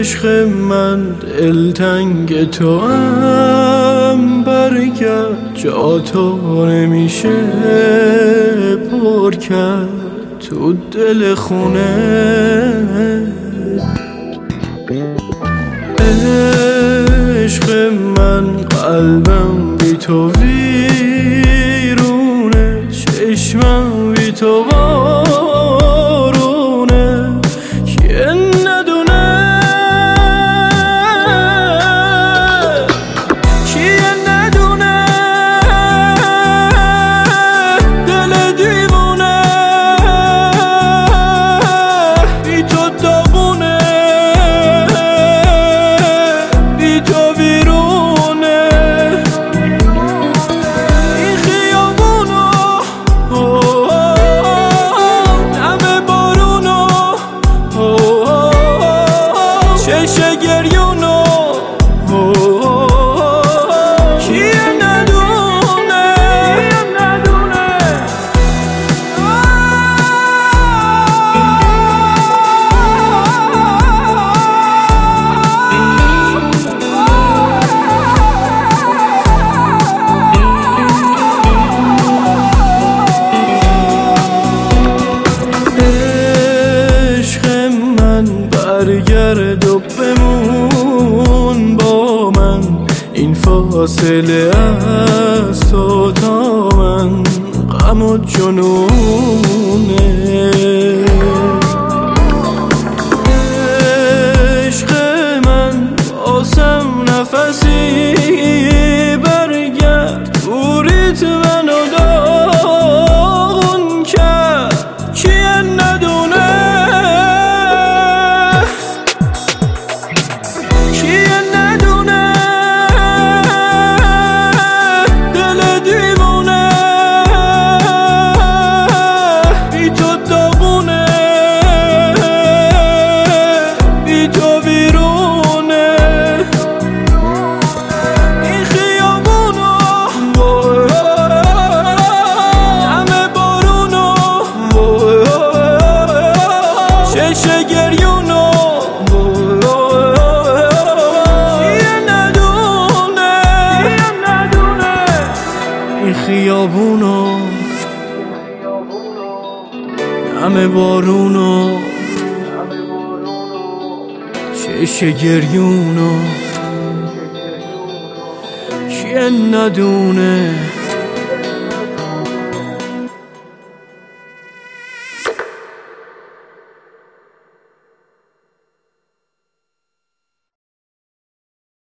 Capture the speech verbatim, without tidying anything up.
عشق من دلتنگ تو هم، برگرد جا تو نمیشه پر کرد تو دل خونه. عشق من قلبم بی تو ویرونه، چشمم بی تو بارونه، کیه ندونه کیه ندونه دل دیوونه بی تو داغونه، بی تو ویرونه. این خیابونو دم بارونو چشم گریونو کیه ندونه عشق من برگرد و بمون با من، این فاصله از تو تا من غم و جنونه. عشق من آسم نفسی برگرد، دوریت منو داغون کرد کیه ندونه کیه ندونه دل دیوونه بی تو داغونه، بی تو ویرونه. این خیابونو دم بارونو چشم گریونو این خیابونو همه بارونو چشم گریونو کیه ندونه.